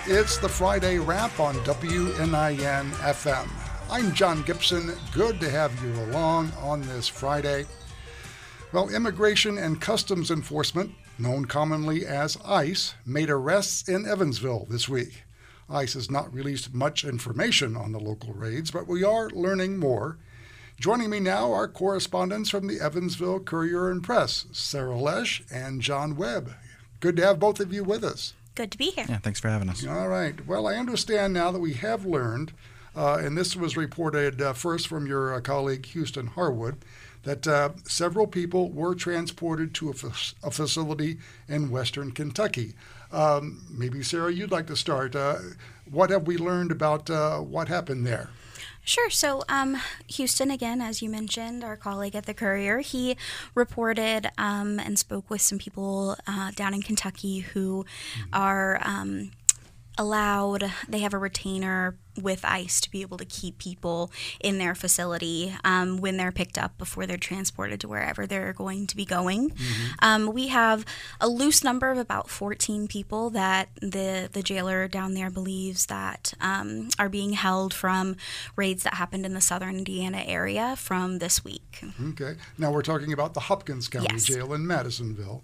It's the Friday Wrap on WNIN FM. I'm John Gibson. Good to have you along on this Friday. Well, Immigration and Customs Enforcement, known commonly as ICE, made arrests in Evansville this week. ICE has not released much information on the local raids, but we are learning more. Joining me now are correspondents from the Evansville Courier and Press, Sarah Lesh and John Webb. Good to have both of you with us. Good to be here. Yeah, thanks for having us. All right. Well, I understand now that we have learned, and this was reported first from your colleague Houston Harwood, that several people were transported to a facility in western Kentucky. Maybe, Sarah, you'd like to start. What have we learned about what happened there? Sure. So Houston, again, as you mentioned, our colleague at the Courier, he reported and spoke with some people down in Kentucky who are allowed, they have a retainer with ICE to be able to keep people in their facility when they're picked up before they're transported to wherever they're going to be going. We have a loose number of about 14 people that the jailer down there believes that are being held from raids that happened in the southern Indiana area from this week. Okay. Now we're talking about the Hopkins County Yes. Jail in Madisonville.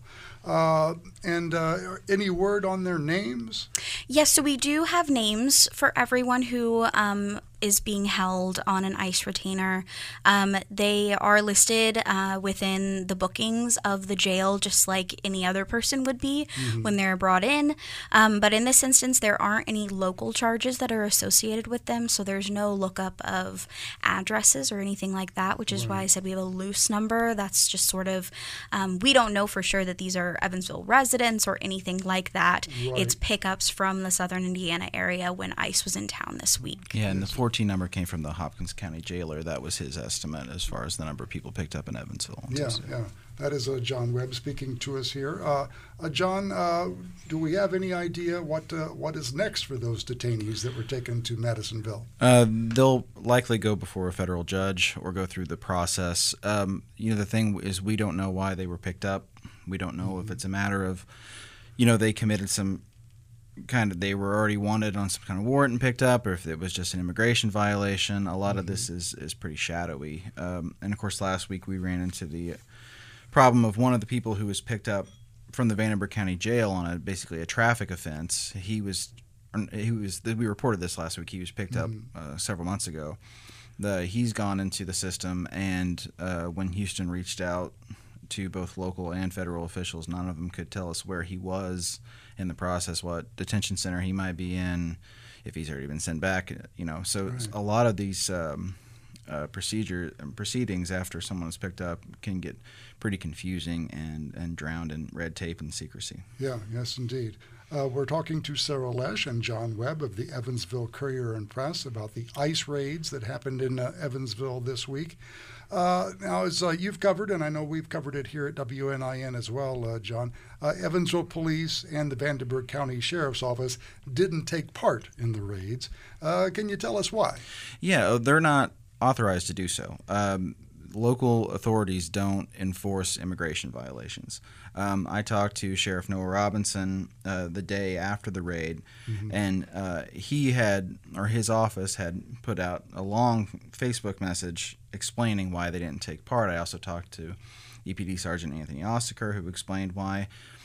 And any word on their names? Yes, so we do have names for everyone who is being held on an ICE retainer. They are listed within the bookings of the jail, just like any other person would be when they're brought in. But in this instance, there aren't any local charges that are associated with them, so there's no lookup of addresses or anything like that, which is why I said we have a loose number. That's just sort of, we don't know for sure that these are Evansville residents or anything like that. Right. It's pickups from the southern Indiana area when ICE was in town this week. Yeah, and the 14 number came from the Hopkins County jailer. That was his estimate as far as the number of people picked up in Evansville. Yeah. That is John Webb speaking to us here. John, do we have any idea what is next for those detainees that were taken to Madisonville? They'll likely go before a federal judge or go through the process. The thing is, we don't know why they were picked up. We don't know if it's a matter of, they committed some they were already wanted on some kind of warrant and picked up, or if it was just an immigration violation. A lot of this is pretty shadowy. And of course, last week we ran into the problem of one of the people who was picked up from the Vandenberg County Jail on basically a traffic offense. We reported this last week. He was picked up several months ago. He's gone into the system, and when Houston reached out to both local and federal officials, none of them could tell us where he was in the process, what detention center he might be in, if he's already been sent back. So a lot of these proceedings after someone is picked up can get pretty confusing and drowned in red tape and secrecy. Yeah, yes, indeed. We're talking to Sarah Lesh and John Webb of the Evansville Courier and Press about the ICE raids that happened in Evansville this week. Now, as you've covered, and I know we've covered it here at WNIN as well, John, Evansville Police and the Vandenberg County Sheriff's Office didn't take part in the raids. Can you tell us why? Yeah, they're not authorized to do so. Local authorities don't enforce immigration violations. I talked to Sheriff Noah Robinson the day after the raid, and his office had put out a long Facebook message explaining why they didn't take part. I also talked to EPD Sergeant Anthony Ossiker, who explained why.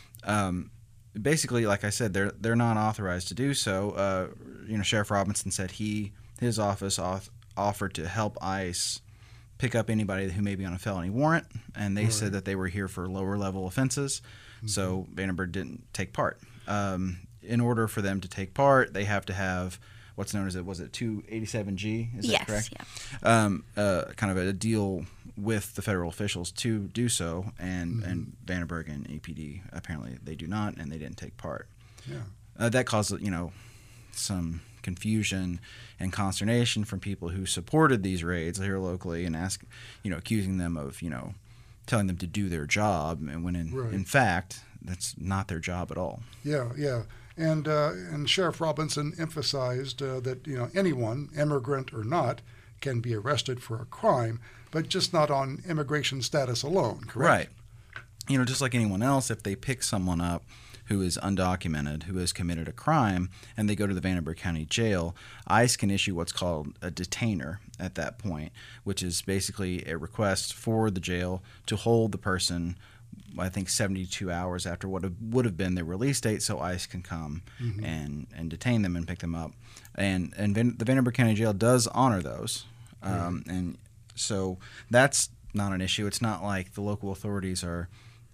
Basically, like I said, they're not authorized to do so. Sheriff Robinson said his office offered to help ICE pick up anybody who may be on a felony warrant, and they said that they were here for lower level offenses, so Vandenberg didn't take part. In order for them to take part, they have to have what's known as 287G, is that correct? Yeah. Kind of a deal with the federal officials to do so, and Vandenberg and APD, apparently they do not, and they didn't take part. Yeah. That caused, some confusion and consternation from people who supported these raids here locally and accusing them of, telling them to do their job, and when in fact that's not their job at all. Yeah. And Sheriff Robinson emphasized that anyone, immigrant or not, can be arrested for a crime, but just not on immigration status alone. Correct? Right. Just like anyone else, if they pick someone up who is undocumented, who has committed a crime, and they go to the Vanderburgh County Jail, ICE can issue what's called a detainer at that point, which is basically a request for the jail to hold the person, I think 72 hours after what would have been their release date, so ICE can come and detain them and pick them up. And the Vanderburgh County Jail does honor those. And so that's not an issue. It's not like the local authorities are,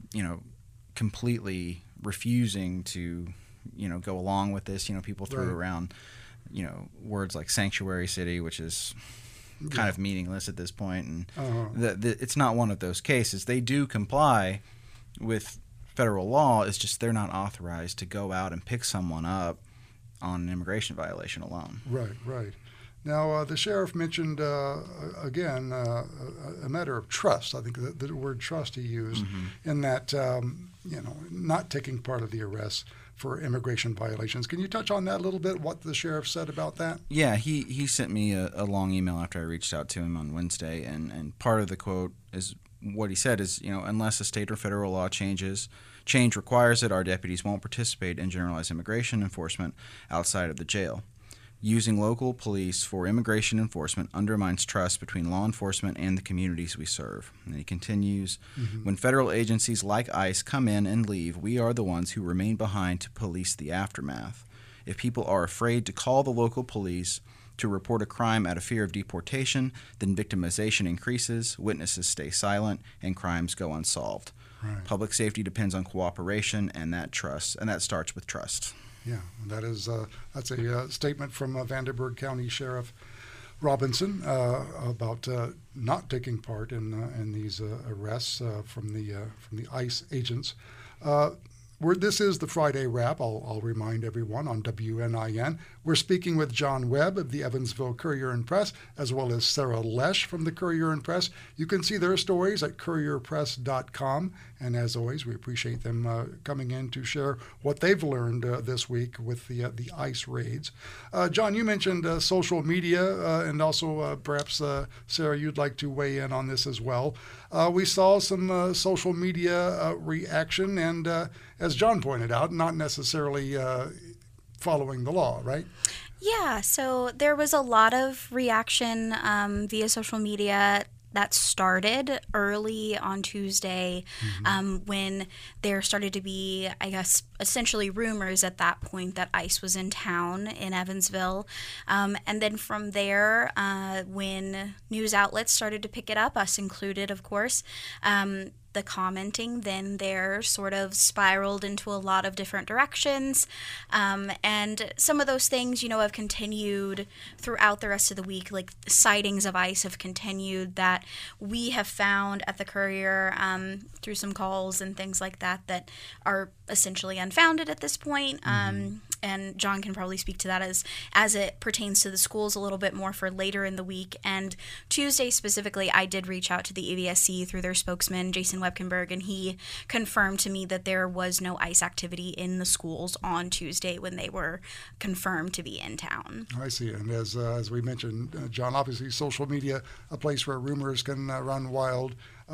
completely refusing to, go along with this. People threw around, words like sanctuary city, which is kind of meaningless at this point. And it's not one of those cases. They do comply with federal law. It's just they're not authorized to go out and pick someone up on an immigration violation alone. Right. Now, the sheriff mentioned, again, a matter of trust. I think the word trust he used in that, not taking part of the arrest for immigration violations. Can you touch on that a little bit, what the sheriff said about that? Yeah, he sent me a long email after I reached out to him on Wednesday, and part of the quote is what he said is, unless a state or federal law change requires it, our deputies won't participate in generalized immigration enforcement outside of the jail. Using local police for immigration enforcement undermines trust between law enforcement and the communities we serve. And he continues, when federal agencies like ICE come in and leave, we are the ones who remain behind to police the aftermath. If people are afraid to call the local police to report a crime out of fear of deportation, then victimization increases, witnesses stay silent, and crimes go unsolved. Right. Public safety depends on cooperation and that trust, and that starts with trust. Yeah, that's a statement from Vanderburgh County Sheriff Robinson about not taking part in these arrests from the ICE agents. This is the Friday Wrap, I'll remind everyone, on WNIN. We're speaking with John Webb of the Evansville Courier and Press, as well as Sarah Lesh from the Courier and Press. You can see their stories at courierpress.com. And as always, we appreciate them coming in to share what they've learned this week with the ICE raids. John, you mentioned social media, and also perhaps, Sarah, you'd like to weigh in on this as well. We saw some social media reaction, and as John pointed out, not necessarily following the law, right? Yeah, so there was a lot of reaction via social media that started early on Tuesday when there started to be, I guess, essentially rumors at that point that ICE was in town in Evansville. And then from there, when news outlets started to pick it up, us included, of course, the commenting then there sort of spiraled into a lot of different directions. And some of those things, have continued throughout the rest of the week. Like sightings of ICE have continued that we have found at the Courier through some calls and things like that are essentially unfounded at this point. And John can probably speak to that as it pertains to the schools a little bit more for later in the week. And Tuesday specifically, I did reach out to the EVSC through their spokesman, Jason Webkenberg, and he confirmed to me that there was no ICE activity in the schools on Tuesday when they were confirmed to be in town. I see. And as we mentioned, John, obviously social media, a place where rumors can run wild,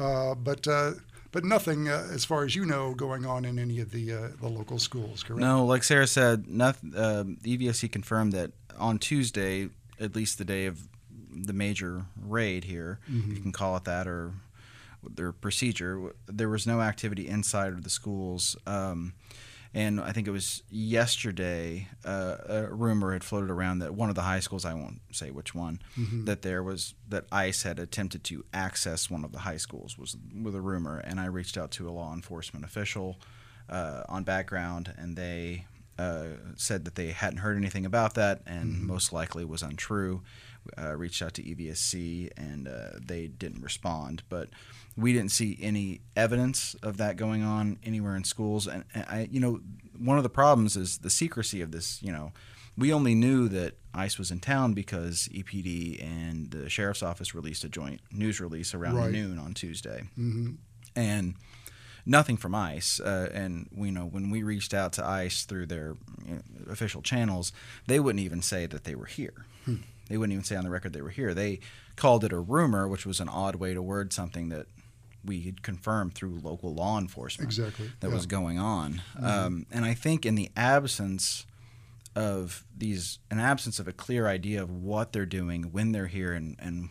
but nothing, as far as you know, going on in any of the local schools, correct? No, like Sarah said, EVSC confirmed that on Tuesday, at least the day of the major raid here, if you can call it that, or their procedure, there was no activity inside of the schools. And I think it was yesterday, a rumor had floated around that one of the high schools, I won't say which one, that ICE had attempted to access one of the high schools was a rumor. And I reached out to a law enforcement official on background, and they said that they hadn't heard anything about that, and most likely was untrue. Reached out to EVSC, and they didn't respond. But we didn't see any evidence of that going on anywhere in schools. And I, one of the problems is the secrecy of this. We only knew that ICE was in town because EPD and the sheriff's office released a joint news release around noon on Tuesday, and nothing from ICE. And when we reached out to ICE through their official channels, they wouldn't even say that they were here. They wouldn't even say on the record they were here. They called it a rumor, which was an odd way to word something that we had confirmed through local law enforcement Exactly. that was going on. Mm-hmm. And I think in the absence of a clear idea of what they're doing, when they're here, and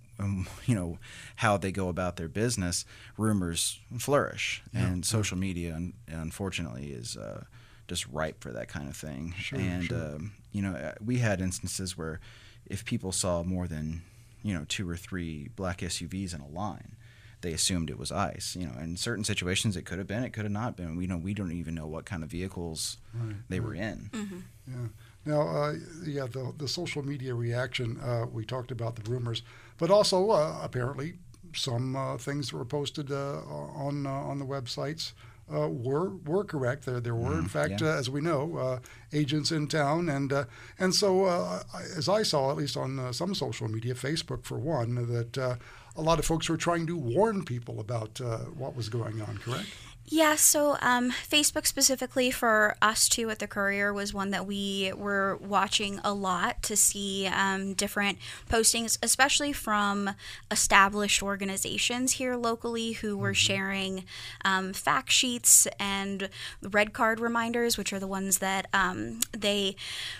how they go about their business, rumors flourish. Yeah. And social media, unfortunately, is just ripe for that kind of thing. Sure, and sure. we had instances where if people saw more than 2 or 3 black SUVs in a line, they assumed it was ICE. In certain situations, it could have been, it could have not been. We don't even know what kind of vehicles they were in. Mm-hmm. Yeah. Now, the social media reaction, we talked about the rumors, but also apparently some things that were posted on the websites were correct. There were, in fact, as we know, agents in town, and so as I saw, at least on some social media, Facebook for one, that a lot of folks were trying to warn people about what was going on. Correct? Yeah, so Facebook specifically for us too at the Courier was one that we were watching a lot to see different postings, especially from established organizations here locally who were sharing fact sheets and red card reminders, which are the ones that they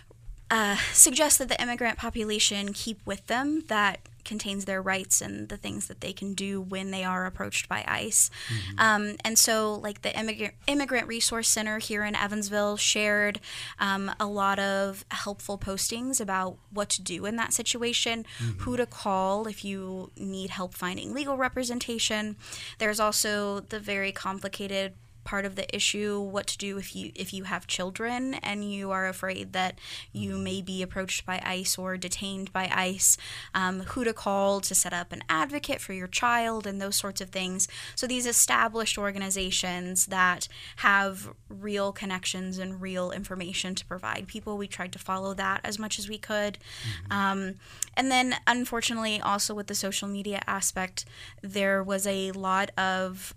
suggest that the immigrant population keep with them, that contains their rights and the things that they can do when they are approached by ICE. And so like the Immigrant Resource Center here in Evansville shared a lot of helpful postings about what to do in that situation, who to call if you need help finding legal representation. There's also the very complicated part of the issue, what to do if you have children and you are afraid that you may be approached by ICE or detained by ICE, who to call to set up an advocate for your child and those sorts of things. So these established organizations that have real connections and real information to provide people, we tried to follow that as much as we could. And then unfortunately also with the social media aspect, there was a lot of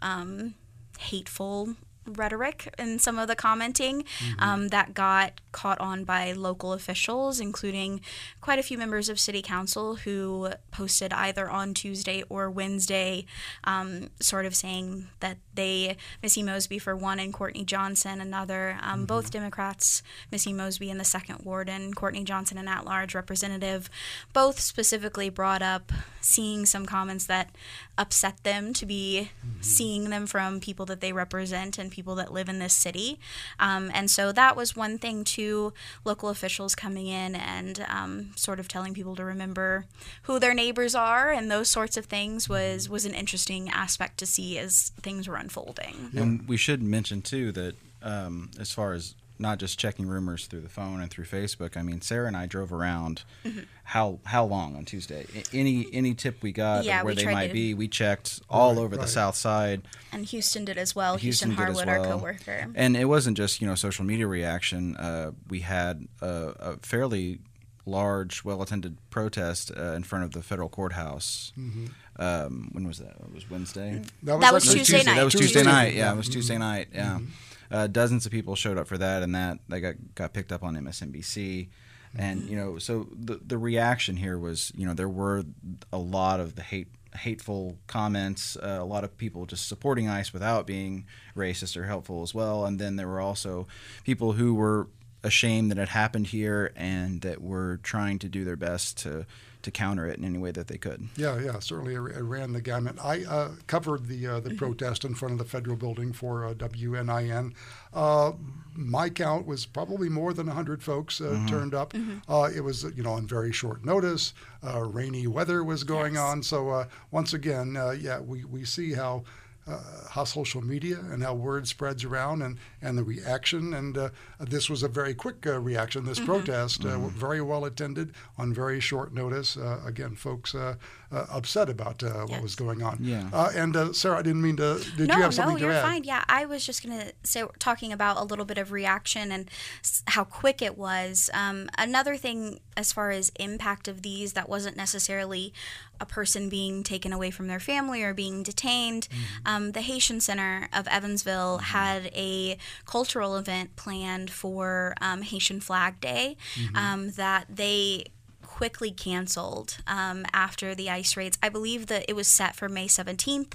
hateful rhetoric in some of the commenting that got caught on by local officials, including quite a few members of city council who posted either on Tuesday or Wednesday sort of saying that Missy Mosby for one and Courtney Johnson another, both Democrats, Missy Mosby in the 2nd Ward and Courtney Johnson an at-large representative, both specifically brought up seeing some comments that upset them to be seeing them from people that they represent and people that live in this city. And so that was one thing too, local officials coming in and sort of telling people to remember who their neighbors are and those sorts of things was an interesting aspect to see as things were unfolding. And we should mention too that as far as not just checking rumors through the phone and through Facebook, I mean, Sarah and I drove around how long on Tuesday? Any tip we got of where they might be, we checked all over the South Side. And Houston did as well. Houston did as Harwood, well. our coworker. And it wasn't just, social media reaction. We had a fairly large, well-attended protest in front of the federal courthouse. When was that? It was Wednesday? That was Tuesday night. That was Tuesday night. Yeah, it was Tuesday night. Yeah. Dozens of people showed up for that, and that got picked up on MSNBC. And, so the reaction here was, there were a lot of the hateful comments, a lot of people just supporting ICE without being racist or helpful as well. And then there were also people who were ashamed that it happened here and that were trying to do their best to counter it in any way that they could. Yeah, certainly it ran the gamut. I covered the protest in front of the federal building for WNIN. My count was probably more than 100 folks turned up. It was, on very short notice. Rainy weather was going on. So once again, we see how social media and how word spreads around and the reaction. And this was a very quick reaction, this protest, very well attended on very short notice. Again, folks upset about what was going on. Yeah. And Sarah, I didn't mean to, you have something to add? No, you're fine. Yeah, I was just going to say, talking about a little bit of reaction and how quick it was. Another thing as far as impact of these that wasn't necessarily a person being taken away from their family or being detained. The Haitian Center of Evansville had a cultural event planned for Haitian Flag Day that they quickly canceled after the ICE raids. I believe that it was set for May 17th.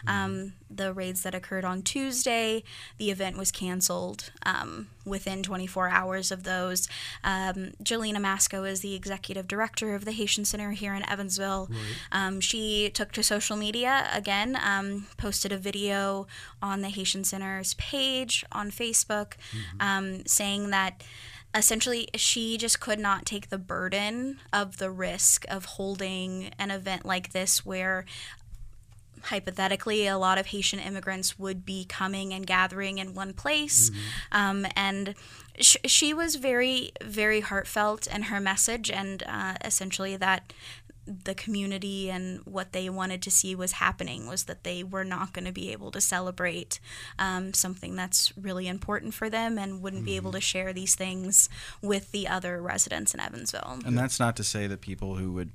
The raids that occurred on Tuesday, the event was canceled within 24 hours of those. Jelena Masco is the executive director of the Haitian Center here in Evansville. Right. She took to social media again, posted a video on the Haitian Center's page on Facebook, saying that essentially she just could not take the burden of the risk of holding an event like this, where hypothetically a lot of Haitian immigrants would be coming and gathering in one place. And she was very, very heartfelt in her message, and essentially that the community and what they wanted to see was happening was that they were not going to be able to celebrate something that's really important for them, and wouldn't be able to share these things with the other residents in Evansville. And that's not to say that people who would,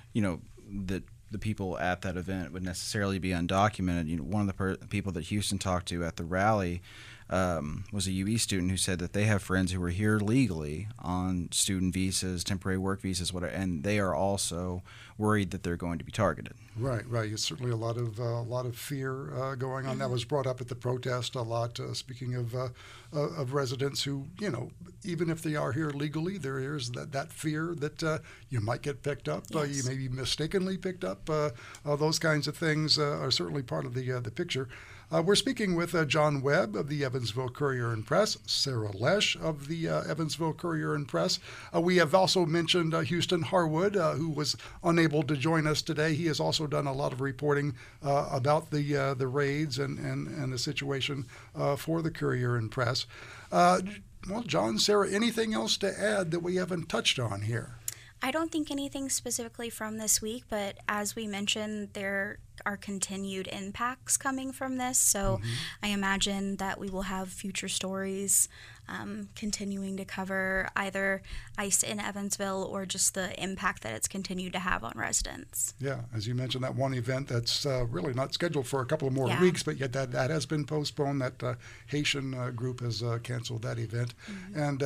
that the people at that event would necessarily be undocumented. One of the people that Houston talked to at the rally was a UE student who said that they have friends who are here legally on student visas, temporary work visas, whatever, and they are also worried that they're going to be targeted. Right. It's certainly a lot of fear going on. That was brought up at the protest a lot. Speaking of residents who, even if they are here legally, there is that fear that you might get picked up. Yes. You may be mistakenly picked up. Those kinds of things are certainly part of the picture. We're speaking with John Webb of the Evansville Courier and Press, Sarah Lesh of the Evansville Courier and Press. We have also mentioned Houston Harwood, who was unable to join us today. He has also done a lot of reporting about the raids and the situation for the Courier and Press. Well, John, Sarah, anything else to add that we haven't touched on here? I don't think anything specifically from this week, but as we mentioned, there are continued impacts coming from this. So I imagine that we will have future stories continuing to cover either ICE in Evansville or just the impact that it's continued to have on residents. Yeah, as you mentioned, that one event that's really not scheduled for a couple of more weeks, but yet that has been postponed. That Haitian group has canceled that event. And,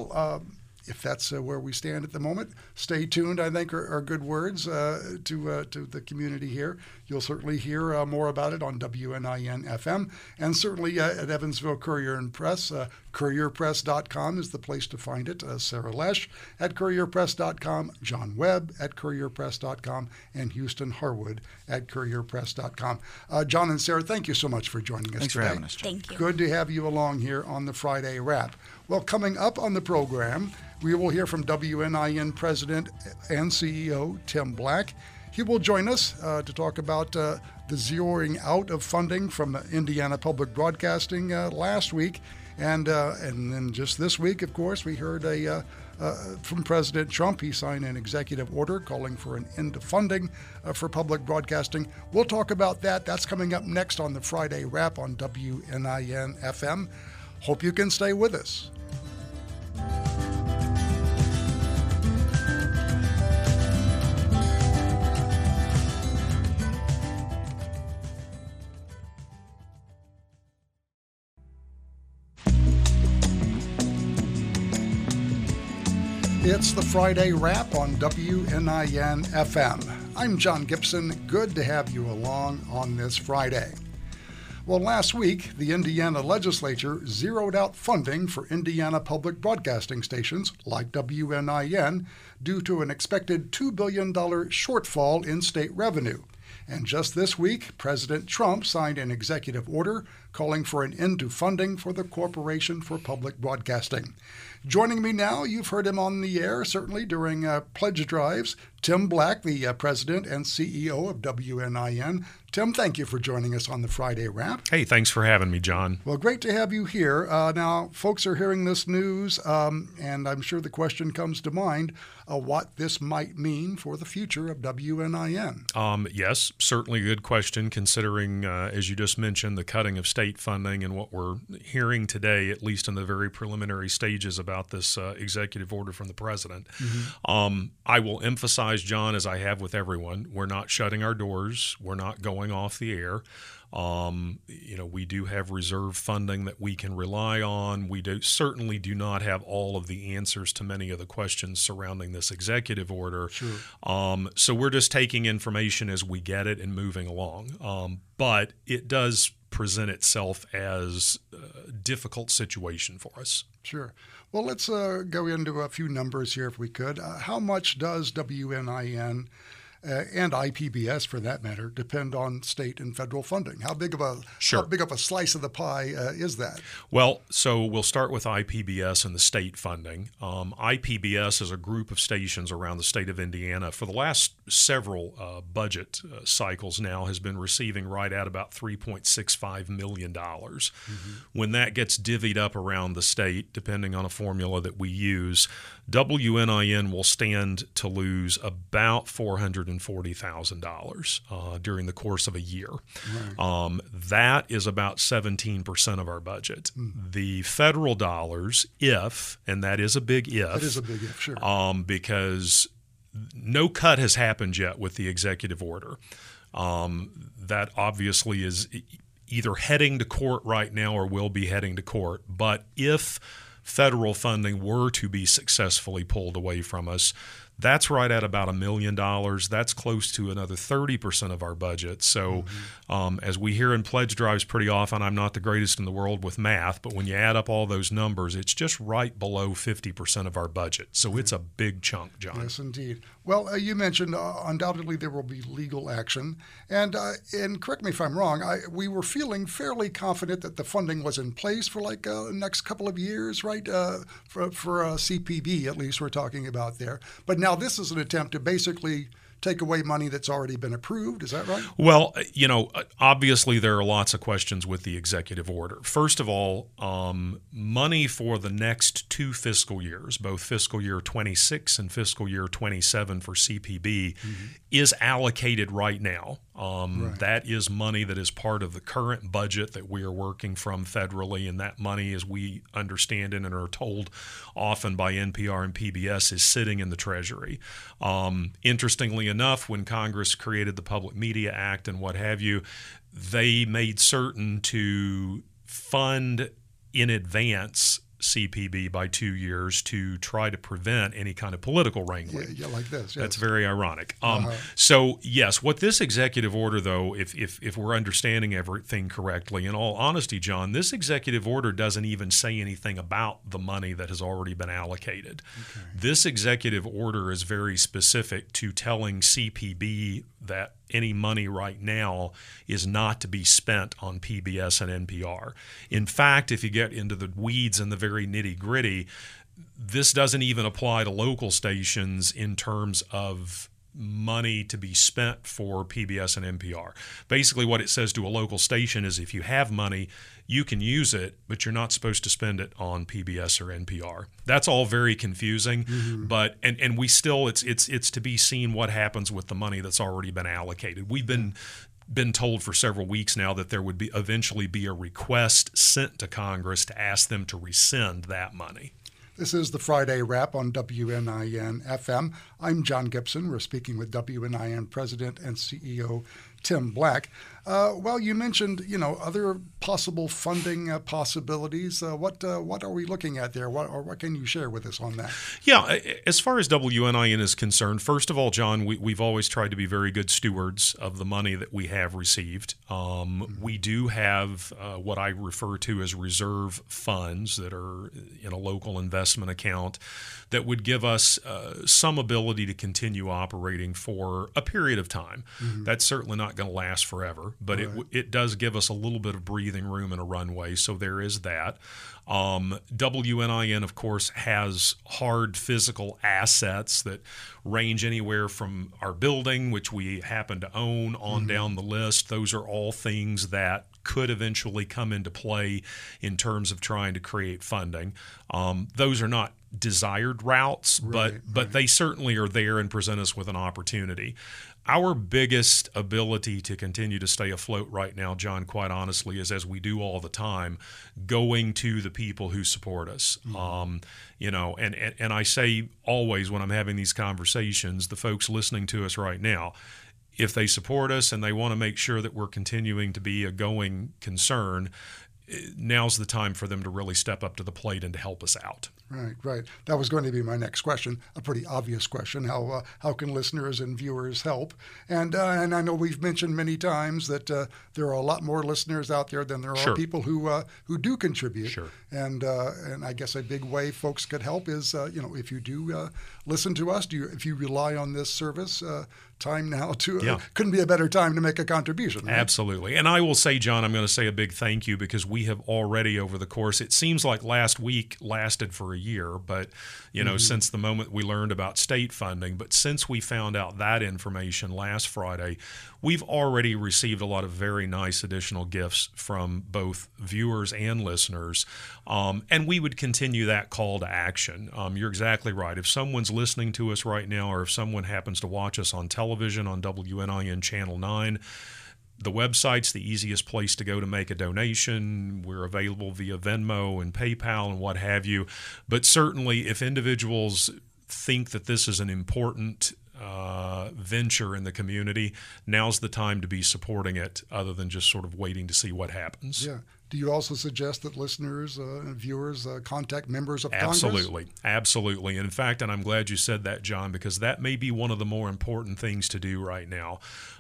if that's where we stand at the moment, stay tuned, I think, are good words to the community here. You'll certainly hear more about it on WNIN-FM, and certainly at Evansville Courier and Press. CourierPress.com is the place to find it. Sarah Lesh at CourierPress.com, John Webb at CourierPress.com, and Houston Harwood at CourierPress.com. John and Sarah, thank you so much for joining us Thanks today. for having us, John. Thank you. Good to have you along here on the Friday Wrap. Well, coming up on the program, we will hear from WNIN President and CEO Tim Black. He will join us to talk about the zeroing out of funding from Indiana Public Broadcasting last week. And then just this week, of course, we heard from President Trump. He signed an executive order calling for an end to funding for public broadcasting. We'll talk about that. That's coming up next on the Friday Wrap on WNIN-FM. Hope you can stay with us. It's the Friday Wrap on WNIN-FM. I'm John Gibson. Good to have you along on this Friday. Well, last week, the Indiana legislature zeroed out funding for Indiana public broadcasting stations like WNIN due to an expected $2 billion shortfall in state revenue. And just this week, President Trump signed an executive order calling for an end to funding for the Corporation for Public Broadcasting. Joining me now, you've heard him on the air, certainly during pledge drives, Tim Black, the president and CEO of WNIN. Tim, thank you for joining us on the Friday Wrap. Hey, thanks for having me, John. Well, great to have you here. Now, folks are hearing this news, and I'm sure the question comes to mind, what this might mean for the future of WNIN. Yes, certainly a good question, considering, as you just mentioned, the cutting of state funding and what we're hearing today, at least in the very preliminary stages about this executive order from the president. I will emphasize, John, as I have with everyone, we're not shutting our doors. We're not going going off the air. We do have reserve funding that we can rely on. We certainly do not have all of the answers to many of the questions surrounding this executive order. Sure. So we're just taking information as we get it and moving along. But it does present itself as a difficult situation for us. Sure. Well, let's go into a few numbers here if we could. How much does WNIN and IPBS, for that matter, depend on state and federal funding? How big of a slice of the pie is that? Well, so we'll start with IPBS and the state funding. IPBS is a group of stations around the state of Indiana. For the last several budget cycles now has been receiving right at about $3.65 million. Mm-hmm. When that gets divvied up around the state, depending on a formula that we use, WNIN will stand to lose about $440,000 during the course of a year. Right. That is about 17% of our budget. The federal dollars, and that is a big if. That is a big if, sure. Because no cut has happened yet with the executive order. That obviously is either heading to court right now or will be heading to court. But if federal funding were to be successfully pulled away from us, that's right at about $1 million. That's close to another 30% of our budget. So as we hear in pledge drives pretty often, I'm not the greatest in the world with math, but when you add up all those numbers, it's just right below 50% of our budget. So it's a big chunk, John. Yes, indeed. Well, you mentioned undoubtedly there will be legal action. And correct me if I'm wrong, we were feeling fairly confident that the funding was in place for like the next couple of years, right? For CPB, at least we're talking about there. But now this is an attempt to basically take away money that's already been approved. Is that right? Well, obviously there are lots of questions with the executive order. First of all, money for the next 2 fiscal years, both fiscal year 26 and fiscal year 27 for CPB, is allocated right now. Right. That is money that is part of the current budget that we are working from federally, and that money, as we understand it and are told often by NPR and PBS, is sitting in the Treasury. Interestingly enough, when Congress created the Public Media Act and what have you, they made certain to fund in advance CPB by 2 years to try to prevent any kind of political wrangling. Yeah, like this. Yes. That's very ironic. So, yes, what this executive order, though, if we're understanding everything correctly, in all honesty, John, this executive order doesn't even say anything about the money that has already been allocated. Okay. This executive order is very specific to telling CPB that any money right now is not to be spent on PBS and NPR. In fact, if you get into the weeds and the very nitty-gritty, this doesn't even apply to local stations in terms of money to be spent for PBS and NPR. Basically, what it says to a local station is if you have money, you can use it, but you're not supposed to spend it on PBS or NPR. That's all very confusing, but and we still it's to be seen what happens with the money that's already been allocated. We've been told for several weeks now that there would eventually be a request sent to Congress to ask them to rescind that money. This is the Friday Wrap on WNIN FM. I'm John Gibson. We're speaking with WNIN President and CEO Tim Black. Well, you mentioned, other possible funding possibilities. What are we looking at there? What can you share with us on that? Yeah, as far as WNIN is concerned, first of all, John, we've always tried to be very good stewards of the money that we have received. We do have what I refer to as reserve funds that are in a local investment account that would give us some ability to continue operating for a period of time. That's certainly not going to last forever, but it does give us a little bit of breathing room and a runway, so there is that. WNIN, of course, has hard physical assets that range anywhere from our building, which we happen to own, on down the list. Those are all things that could eventually come into play in terms of trying to create funding. Those are not desired routes, but they certainly are there and present us with an opportunity. Our biggest ability to continue to stay afloat right now, John, quite honestly, is, as we do all the time, going to the people who support us. And I say always when I'm having these conversations, the folks listening to us right now, if they support us and they want to make sure that we're continuing to be a going concern, now's the time for them to really step up to the plate and to help us out. Right. That was going to be my next question, a pretty obvious question. How can listeners and viewers help? And I know we've mentioned many times that there are a lot more listeners out there than there are people who do contribute. Sure. And I guess a big way folks could help is if you do listen to us, if you rely on this service, time now to couldn't be a better time to make a contribution. Right? Absolutely. And I will say, John, I'm going to say a big thank you, because we have already, over the course, it seems like last week lasted for a year, but since the moment we learned about state funding, but since we found out that information last Friday, we've already received a lot of very nice additional gifts from both viewers and listeners. And we would continue that call to action. You're exactly right. If someone's listening to us right now, or if someone happens to watch us on television on WNIN Channel 9, the website's the easiest place to go to make a donation. We're available via Venmo and PayPal and what have you. But certainly, if individuals think that this is an important venture in the community, now's the time to be supporting it, other than just sort of waiting to see what happens. Yeah. Do you also suggest that listeners and viewers contact members of Congress? Absolutely. In fact, and I'm glad you said that, John, because that may be one of the more important things to do right now.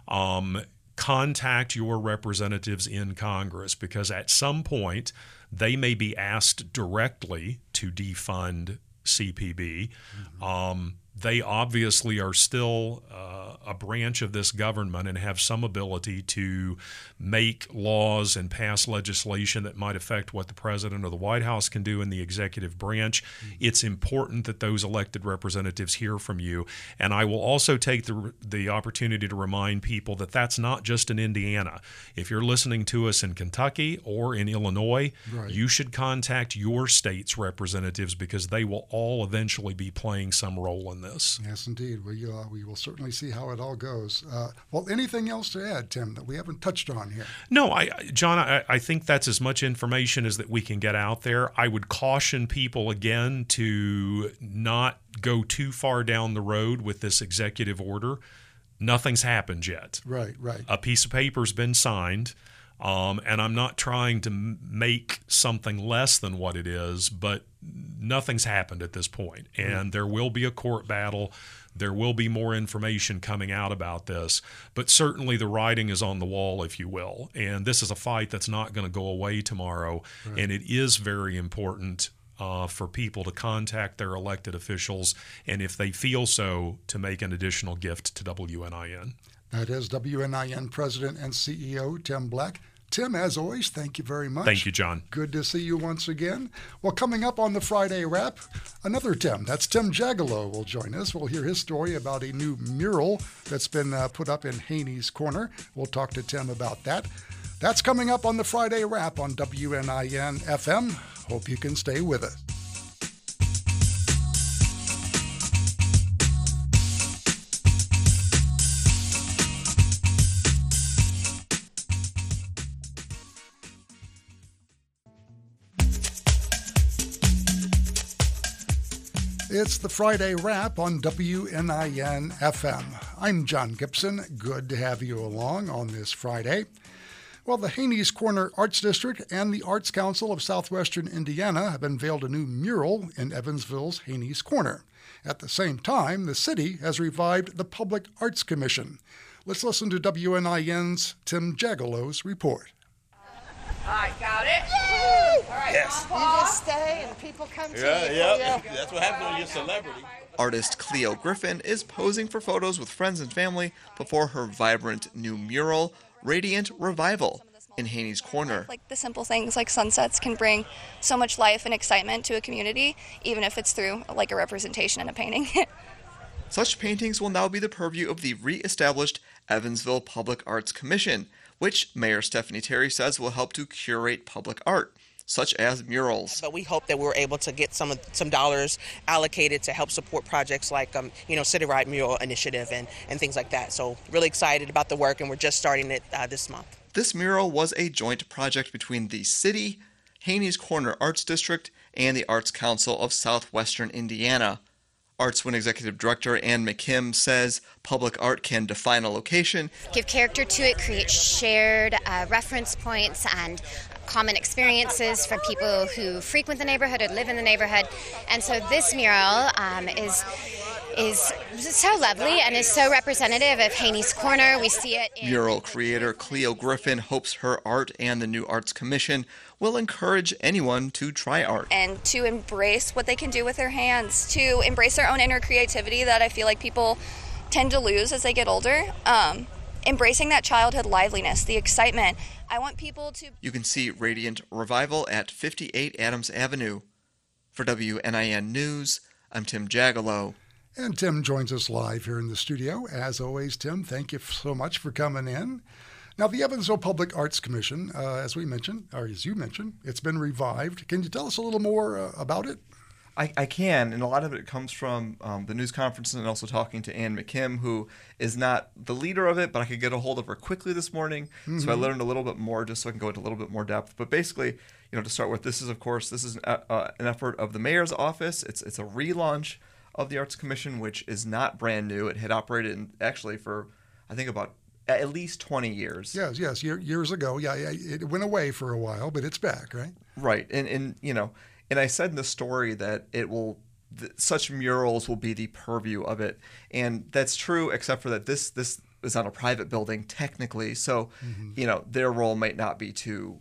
Contact your representatives in Congress, because at some point they may be asked directly to defund CPB. They obviously are still a branch of this government and have some ability to make laws and pass legislation that might affect what the president or the White House can do in the executive branch. It's important that those elected representatives hear from you. And I will also take the opportunity to remind people that that's not just in Indiana. If you're listening to us in Kentucky or in Illinois, you should contact your state's representatives, because they will all eventually be playing some role in this. Yes, indeed. We will certainly see how it all goes. Well, anything else to add, Tim, that we haven't touched on here? No, John, I think that's as much information as that we can get out there. I would caution people again to not go too far down the road with this executive order. Nothing's happened yet. Right. A piece of paper's been signed. And I'm not trying to make something less than what it is, but nothing's happened at this point. And there will be a court battle. There will be more information coming out about this. But certainly the writing is on the wall, if you will. And this is a fight that's not going to go away tomorrow. Right. And it is very important for people to contact their elected officials, and if they feel so, to make an additional gift to WNIN. That is WNIN President and CEO Tim Black. Tim, as always, thank you very much. Thank you, John. Good to see you once again. Well, coming up on the Friday Wrap, another Tim. That's Tim Jagalow will join us. We'll hear his story about a new mural that's been put up in Haney's Corner. We'll talk to Tim about that. That's coming up on the Friday Wrap on WNIN FM. Hope you can stay with us. It's the Friday Wrap on WNIN FM. I'm John Gibson. Good to have you along on this Friday. Well, the Haney's Corner Arts District and the Arts Council of Southwestern Indiana have unveiled a new mural in Evansville's Haney's Corner. At the same time, the city has revived the Public Arts Commission. Let's listen to WNIN's Tim Jagalow's report. All right, got it? Yay! All right, yes. You just stay and people come to you. Yeah. That's what happens when you're a celebrity. Artist Cleo Griffin is posing for photos with friends and family before her vibrant new mural, Radiant Revival, in Haney's Corner. Like the simple things like sunsets can bring so much life and excitement to a community, even if it's through like a representation in a painting. Such paintings will now be the purview of the re-established Evansville Public Arts Commission, which Mayor Stephanie Terry says will help to curate public art, such as murals. But we hope that we're able to get some dollars allocated to help support projects like, Citywide Mural Initiative and things like that. So really excited about the work, and we're just starting it this month. This mural was a joint project between the city, Haney's Corner Arts District, and the Arts Council of Southwestern Indiana. ArtsWin Executive Director Ann McKim says public art can define a location, give character to it, create shared reference points and common experiences for people who frequent the neighborhood or live in the neighborhood. And so this mural is so lovely and is so representative of Haney's Corner. We see it in... Mural creator Cleo Griffin hopes her art and the new Arts Commission will encourage anyone to try art. And to embrace what they can do with their hands, to embrace their own inner creativity that I feel like people tend to lose as they get older. Embracing that childhood liveliness, the excitement. I want people to... You can see Radiant Revival at 58 Adams Avenue. For WNIN News, I'm Tim Jagalow. And Tim joins us live here in the studio. As always, Tim, thank you so much for coming in. Now, the Evansville Public Arts Commission, as you mentioned, it's been revived. Can you tell us a little more about it? I can, and a lot of it comes from the news conference and also talking to Ann McKim, who is not the leader of it, but I could get a hold of her quickly this morning. Mm-hmm. So I learned a little bit more just so I can go into a little bit more depth. But basically, to start with, this is an effort of the mayor's office. It's a relaunch of the Arts Commission, which is not brand new. It had operated actually for, I think, about at least 20 years. Yes, years ago. Yeah, it went away for a while, but it's back, right? Right, and I said in the story that such murals will be the purview of it, and that's true, except for that this is on a private building technically, so their role might not be to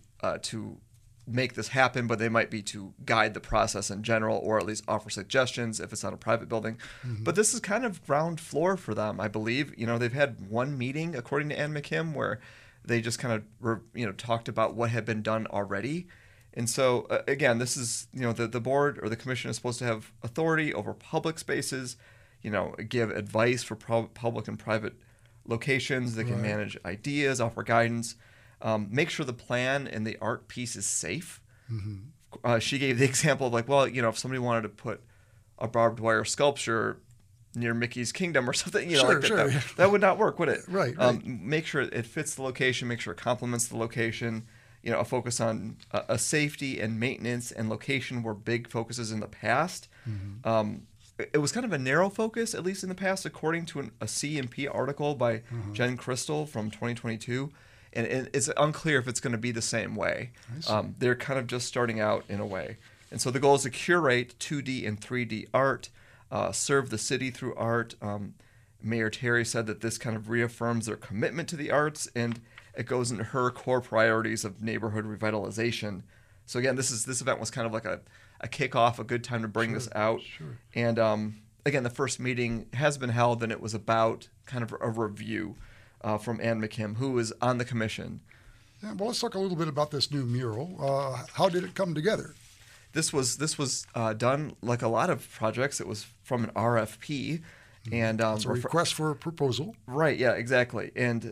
make this happen, but they might be to guide the process in general, or at least offer suggestions if it's on a private building. Mm-hmm. But this is kind of ground floor for them, I believe. They've had one meeting, according to Ann McKim, where they just kind of talked about what had been done already. And so, again, this is, the board or the commission is supposed to have authority over public spaces, give advice for public and private locations. They can manage ideas, offer guidance. Make sure the plan and the art piece is safe. Mm-hmm. She gave the example of if somebody wanted to put a barbed wire sculpture near Mickey's Kingdom or something, that would not work, would it? Right. Make sure it fits the location, make sure it complements the location, a focus on a safety and maintenance and location were big focuses in the past. Mm-hmm. It was kind of a narrow focus, at least in the past, according to a C&P article by Jen Crystal from 2022. And it's unclear if it's going to be the same way. They're kind of just starting out in a way. And so the goal is to curate 2D and 3D art, serve the city through art. Mayor Terry said that this kind of reaffirms their commitment to the arts, and it goes into her core priorities of neighborhood revitalization. So again, this event was kind of like a kickoff, a good time to bring this out. Sure. And again, the first meeting has been held, and it was about kind of a review from Ann McKim, who is on the commission. Yeah, well, let's talk a little bit about this new mural. How did it come together? This was done like a lot of projects. It was from an RFP, and it's a request for a proposal. Right. Yeah. Exactly. And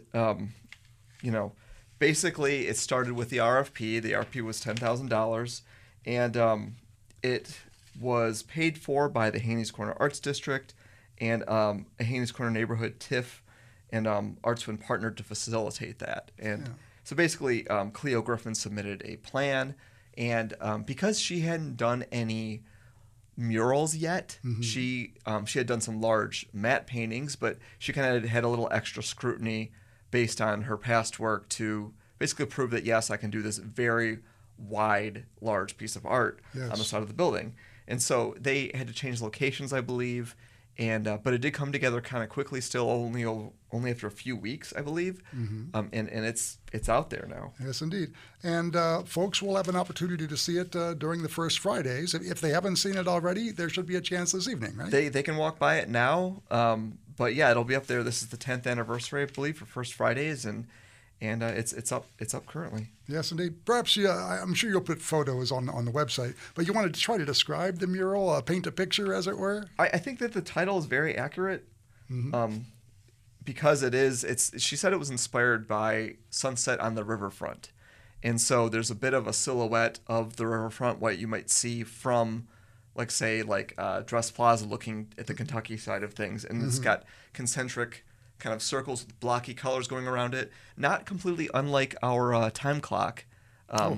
basically, it started with the RFP. The RFP was $10,000, and it was paid for by the Haney's Corner Arts District and a Haney's Corner neighborhood TIF. And ArtsWin partnered to facilitate that. And so basically, Cleo Griffin submitted a plan. And because she hadn't done any murals yet, she had done some large matte paintings, but she kind of had a little extra scrutiny based on her past work to basically prove that, yes, I can do this very wide, large piece of art on the side of the building. And so they had to change locations, I believe. And but it did come together kind of quickly, still only after a few weeks, I believe, and it's out there now. Yes, indeed. And folks will have an opportunity to see it during the first Fridays. If they haven't seen it already, there should be a chance this evening, right? They can walk by it now, but yeah, it'll be up there. This is the 10th anniversary, I believe, for First Fridays, and it's up currently. Yes, indeed. Perhaps I'm sure you'll put photos on the website, but you want to try to describe the mural, paint a picture, as it were? I think that the title is very accurate, because she said it was inspired by sunset on the riverfront, and so there's a bit of a silhouette of the riverfront, what you might see from, Dress Plaza, looking at the Kentucky side of things, and it's got concentric kind of circles with blocky colors going around it, not completely unlike our time clock.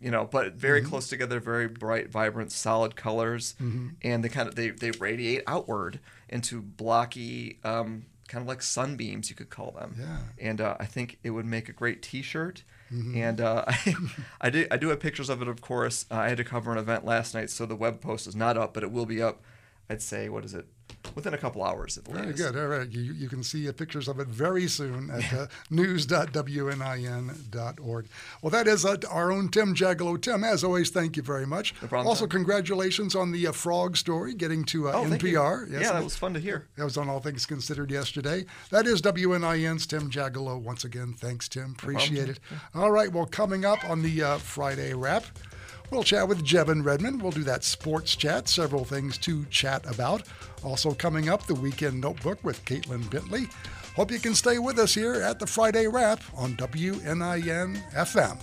but very close together, very bright, vibrant, solid colors, and they radiate outward into blocky, kind of like sunbeams, you could call them. Yeah. And I think it would make a great T-shirt. And I do have pictures of it, of course. I had to cover an event last night, so the web post is not up, but it will be up. I'd say, within a couple hours at the latest. Very good. All right. You can see pictures of it very soon at news.wnin.org. Well, that is our own Tim Jagallo. Tim, as always, thank you very much. No problem. Also, congratulations on the frog story, getting to NPR. Yes, yeah, that was fun to hear. That was on All Things Considered yesterday. That is WNIN's Tim Jagallo. Once again, thanks, Tim. Appreciate it. All right. Well, coming up on the Friday wrap, we'll chat with Jevin Redmond. We'll do that sports chat, several things to chat about. Also coming up, the Weekend Notebook with Caitlin Bentley. Hope you can stay with us here at the Friday Wrap on WNIN FM.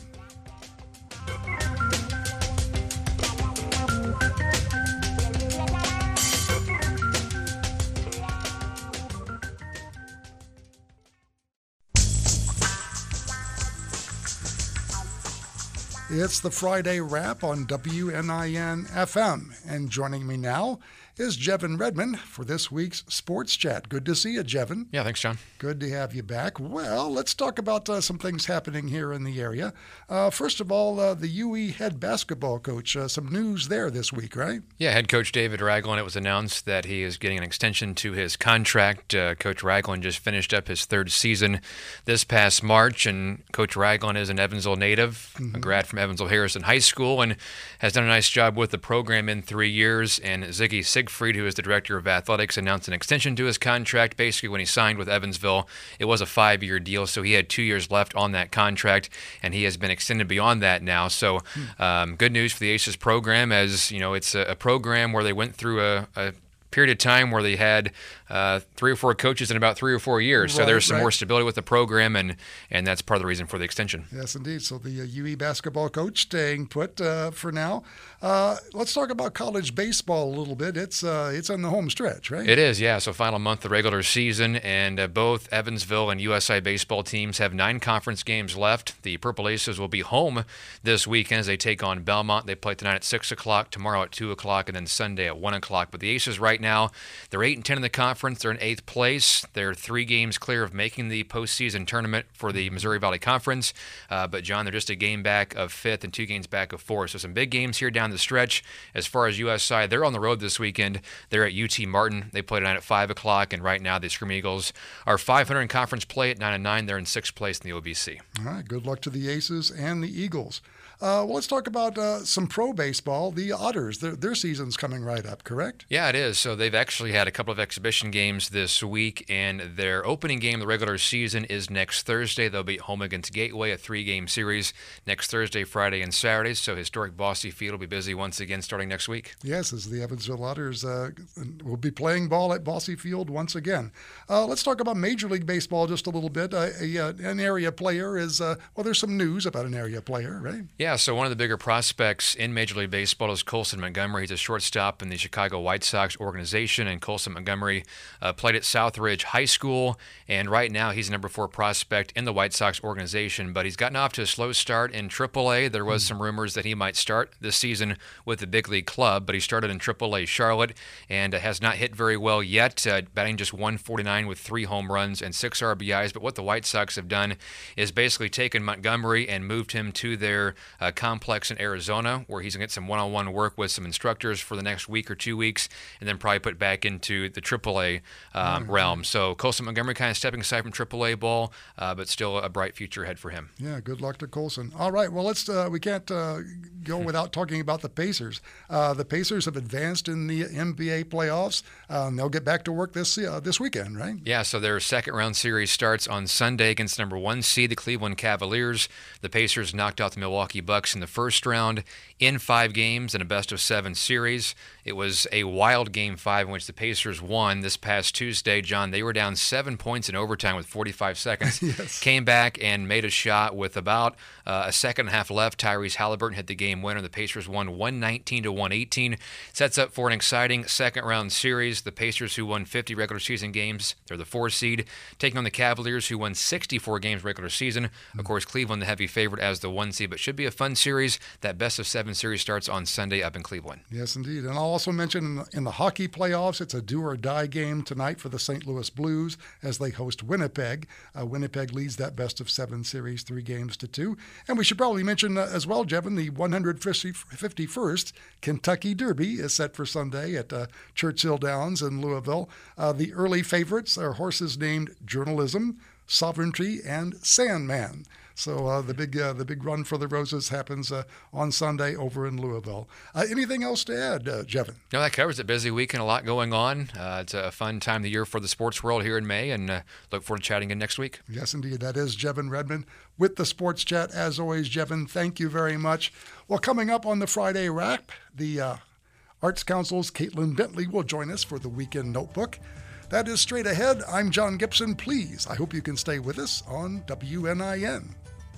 It's the Friday Wrap on WNIN FM, and joining me now is Jevin Redmond for this week's Sports Chat. Good to see you, Jevin. Yeah, thanks, John. Good to have you back. Well, let's talk about some things happening here in the area. First of all, the UE head basketball coach, some news there this week, right? Yeah, head coach David Ragland, it was announced that he is getting an extension to his contract. Coach Ragland just finished up his third season this past March, and Coach Ragland is an Evansville native, a grad from Evansville Harrison High School, and has done a nice job with the program in 3 years. And Ziggy Siegfried, who is the director of athletics, announced an extension to his contract. Basically, when he signed with Evansville, it was a 5-year deal, so he had 2 years left on that contract, and he has been extended beyond that now. So good news for the Aces program, as you know, it's a program where they went through a period of time where they had 3 or 4 coaches in about 3 or 4 years. So there's some more stability with the program, and that's part of the reason for the extension. Yes, indeed. So the UE basketball coach staying put for now. Let's talk about college baseball a little bit. It's on the home stretch, right? It is, yeah. So final month of the regular season, and both Evansville and USI baseball teams have 9 conference games left. The Purple Aces will be home this weekend as they take on Belmont. They play tonight at 6 o'clock, tomorrow at 2 o'clock, and then Sunday at 1 o'clock. But the Aces right now, they're 8-10 in the conference. They're in 8th place. They're 3 games clear of making the postseason tournament for the Missouri Valley Conference. But, John, they're just a game back of 5th and 2 games back of 4th. So some big games here down the stretch. As far as USI, they're on the road this weekend. They're at UT Martin. They play tonight at 5 o'clock. And right now, the Scream Eagles are 500 in conference play at 9-9. They're in 6th place in the OVC. All right. Good luck to the Aces and the Eagles. Well, let's talk about some pro baseball. The Otters, their season's coming right up, correct? Yeah, it is. So they've actually had a couple of exhibition games this week, and their opening game of the regular season is next Thursday. They'll be at home against Gateway, a 3-game series next Thursday, Friday, and Saturday. So historic Bosse Field will be busy once again starting next week. Yes, as the Evansville Otters will be playing ball at Bosse Field once again. Let's talk about Major League Baseball just a little bit. An area player is, there's some news about an area player, right? Yeah, so one of the bigger prospects in Major League Baseball is Colson Montgomery. He's a shortstop in the Chicago White Sox organization, and Colson Montgomery played at Southridge High School, and right now he's a number 4 prospect in the White Sox organization, but he's gotten off to a slow start in AAA. There was some rumors that he might start this season with the big league club, but he started in AAA Charlotte and has not hit very well yet, batting just .149 with 3 home runs and 6 RBIs. But what the White Sox have done is basically taken Montgomery and moved him to their complex in Arizona, where he's going to get some one-on-one work with some instructors for the next week or 2 weeks, and then probably put back into the AAA realm. So Colson Montgomery kind of stepping aside from AAA ball, but still a bright future ahead for him. Yeah, good luck to Colson. All right, well, we can't go without talking about the Pacers. The Pacers have advanced in the NBA playoffs. They'll get back to work this weekend, right? Yeah, so their second-round series starts on Sunday against number 1 seed, the Cleveland Cavaliers. The Pacers knocked out the Milwaukee Bucks in the first round in 5 games in a best-of-7 series. It was a wild Game 5 in which the Pacers won this past Tuesday. John, they were down 7 points in overtime with 45 seconds. Yes. Came back and made a shot with about a second and a half left. Tyrese Halliburton hit the game winner. The Pacers won 119-118. Sets up for an exciting second-round series. The Pacers, who won 50 regular season games, they're the 4 seed, taking on the Cavaliers, who won 64 games regular season. Of course, Cleveland, the heavy favorite, as the 1 seed, but should be a fun series. That best of 7 series starts on Sunday up in Cleveland. Yes, indeed. And I'll also mention in the hockey playoffs, it's a do-or-die game tonight for the St. Louis Blues as they host Winnipeg. Winnipeg leads that best of 7 series 3-2. And we should probably mention as well, Jevin, the 151st Kentucky Derby is set for Sunday at Churchill Downs in Louisville. The early favorites are horses named Journalism, Sovereignty, and Sandman. So the big run for the Roses happens on Sunday over in Louisville. Anything else to add, Jevin? No, that covers it. Busy week and a lot going on. It's a fun time of the year for the sports world here in May, and look forward to chatting again next week. Yes, indeed. That is Jevin Redmond with the Sports Chat. As always, Jevin, thank you very much. Well, coming up on the Friday Wrap, the Arts Council's Caitlin Bentley will join us for the Weekend Notebook. That is straight ahead. I'm John Gibson. Please, I hope you can stay with us on WNIN.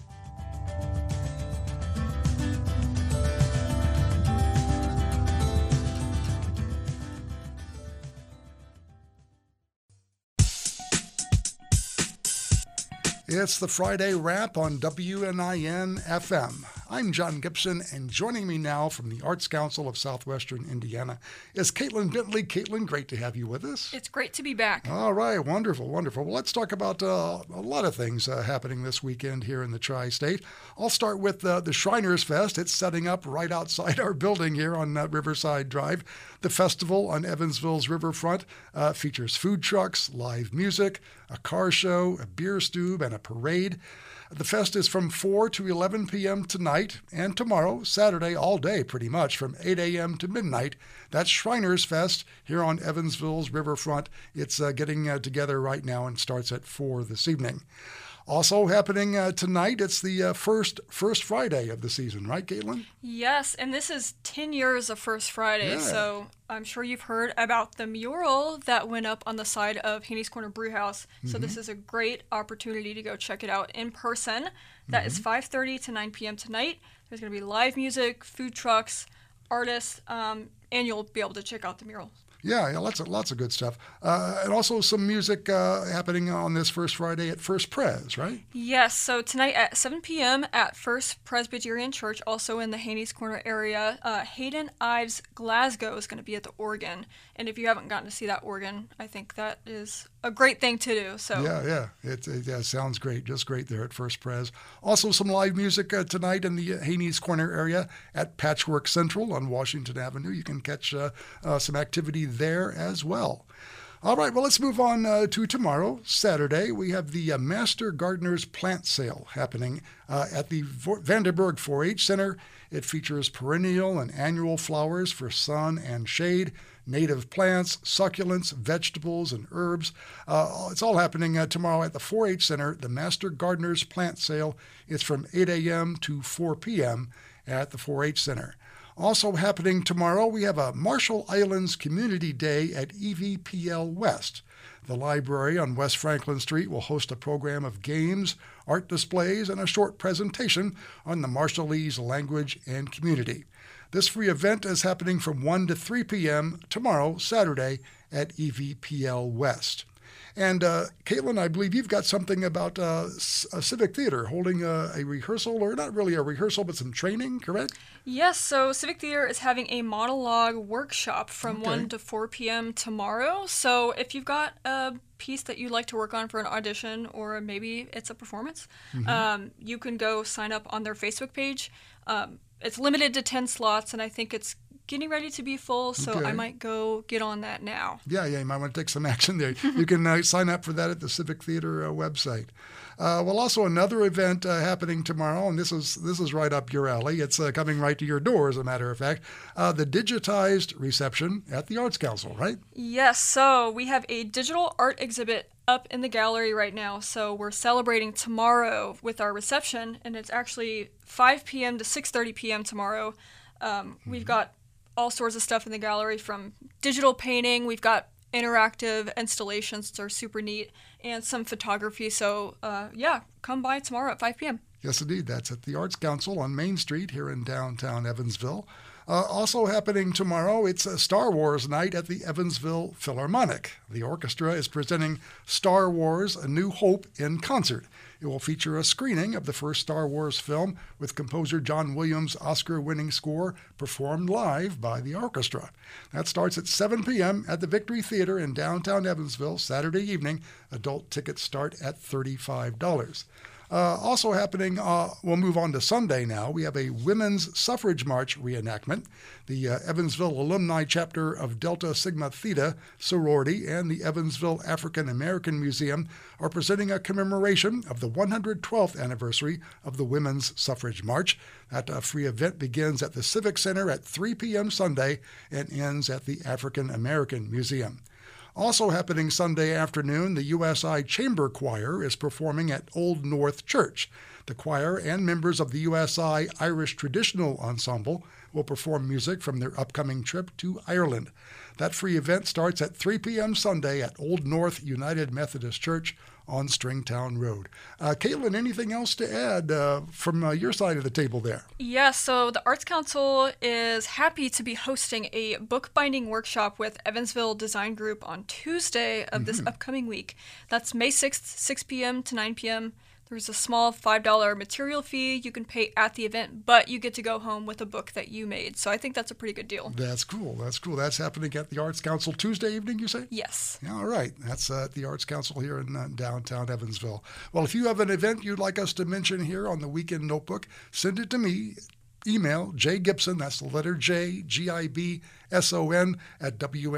It's the Friday Wrap on WNIN FM. I'm John Gibson, and joining me now from the Arts Council of Southwestern Indiana is Caitlin Bentley. Caitlin, great to have you with us. It's great to be back. All right, wonderful, wonderful. Well, let's talk about a lot of things happening this weekend here in the Tri-State. I'll start with the Shriners Fest. It's setting up right outside our building here on Riverside Drive. The festival on Evansville's riverfront features food trucks, live music, a car show, a beer stube, and a parade. The fest is from 4 to 11 p.m. tonight and tomorrow, Saturday, all day pretty much, from 8 a.m. to midnight. That's Shriners Fest here on Evansville's riverfront. It's getting together right now and starts at 4 this evening. Also happening tonight, it's the first Friday of the season, right, Caitlin? Yes, and this is 10 years of First Friday, so I'm sure you've heard about the mural that went up on the side of Haney's Corner Brewhouse. So this is a great opportunity to go check it out in person. That is 5:30 to 9 p.m. tonight. There's going to be live music, food trucks, artists, and you'll be able to check out the mural. Yeah, lots of good stuff. And also some music happening on this First Friday at First Pres, right? Yes, so tonight at 7 p.m. at First Presbyterian Church, also in the Haney's Corner area, Hayden Ives Glasgow is going to be at the organ. And if you haven't gotten to see that organ, I think that is a great thing to do. So Yeah, it sounds great, just great there at First Pres. Also some live music tonight in the Haney's Corner area at Patchwork Central on Washington Avenue. You can catch some activity there as well. All right, well, let's move on to tomorrow, Saturday. We have the Master Gardener's Plant Sale happening at the Vanderburg 4-H Center. It features perennial and annual flowers for sun and shade, native plants, succulents, vegetables, and herbs. It's all happening tomorrow at the 4-H Center, the Master Gardener's Plant Sale. It's from 8 a.m. to 4 p.m. at the 4-H Center. Also happening tomorrow, we have a Marshall Islands Community Day at EVPL West. The library on West Franklin Street will host a program of games, art displays, and a short presentation on the Marshallese language and community. This free event is happening from 1 to 3 p.m. tomorrow, Saturday, at EVPL West. And Caitlin, I believe you've got something about a Civic Theater holding a rehearsal, or not really a rehearsal, but some training, correct? Yes, so Civic Theater is having a monologue workshop from 1 to 4 p.m. tomorrow. So if you've got a piece that you'd like to work on for an audition, or maybe it's a performance, you can go sign up on their Facebook page. It's limited to 10 slots, and I think it's getting ready to be full, so I might go get on that now. Yeah, you might want to take some action there. You can sign up for that at the Civic Theater website. Well, also another event happening tomorrow, and this is right up your alley. It's coming right to your door, as a matter of fact. The digitized reception at the Arts Council, right? Yes, so we have a digital art exhibit up in the gallery right now. So we're celebrating tomorrow with our reception, and it's actually 5 p.m. to 6:30 p.m. tomorrow. We've got all sorts of stuff in the gallery, from digital painting, we've got interactive installations that are super neat, and some photography. So come by tomorrow at 5 p.m. Yes, indeed. That's at the Arts Council on Main Street here in downtown Evansville. Also happening tomorrow, it's a Star Wars night at the Evansville Philharmonic. The orchestra is presenting Star Wars: A New Hope in concert. It will feature a screening of the first Star Wars film with composer John Williams' Oscar-winning score performed live by the orchestra. That starts at 7 p.m. at the Victory Theater in downtown Evansville Saturday evening. Adult tickets start at $35. Also happening, we'll move on to Sunday now. We have a Women's Suffrage March reenactment. The Evansville Alumni Chapter of Delta Sigma Theta sorority and the Evansville African American Museum are presenting a commemoration of the 112th anniversary of the Women's Suffrage March. That free event begins at the Civic Center at 3 p.m. Sunday and ends at the African American Museum. Also happening Sunday afternoon, the USI Chamber Choir is performing at Old North Church. The choir and members of the USI Irish Traditional Ensemble will perform music from their upcoming trip to Ireland. That free event starts at 3 p.m. Sunday at Old North United Methodist Church on Stringtown Road. Caitlin, anything else to add from your side of the table there? Yes, so the Arts Council is happy to be hosting a bookbinding workshop with Evansville Design Group on Tuesday of this upcoming week. That's May 6th, 6 p.m. to 9 p.m. There's a small $5 material fee you can pay at the event, but you get to go home with a book that you made. So I think that's a pretty good deal. That's cool. That's cool. That's happening at the Arts Council Tuesday evening, you say? Yes. Yeah, all right. That's at the Arts Council here in downtown Evansville. Well, if you have an event you'd like us to mention here on the Weekend Notebook, send it to me. Email jgibson, that's the letter J, Gibson, at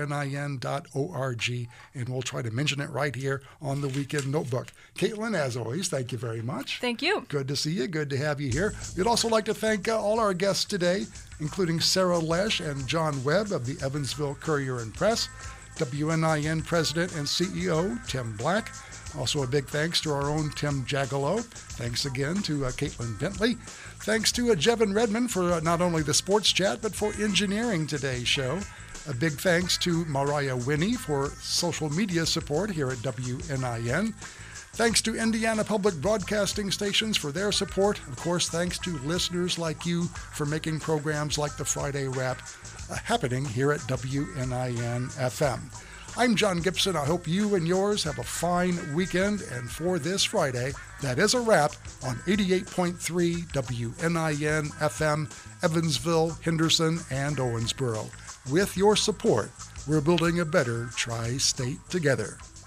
wnin.org, and we'll try to mention it right here on the Weekend Notebook. Caitlin, as always, thank you very much. Thank you. Good to see you. Good to have you here. We'd also like to thank all our guests today, including Sarah Lesh and John Webb of the Evansville Courier and Press, WNIN President and CEO Tim Black. Also a big thanks to our own Tim Jagalow. Thanks again to Caitlin Bentley. Thanks to Jevin Redmond for not only the sports chat, but for engineering today's show. A big thanks to Mariah Winnie for social media support here at WNIN. Thanks to Indiana Public Broadcasting Stations for their support. Of course, thanks to listeners like you for making programs like the Friday Wrap happening here at WNIN FM. I'm John Gibson. I hope you and yours have a fine weekend. And for this Friday, that is a wrap on 88.3 WNIN FM, Evansville, Henderson, and Owensboro. With your support, we're building a better tri-state together.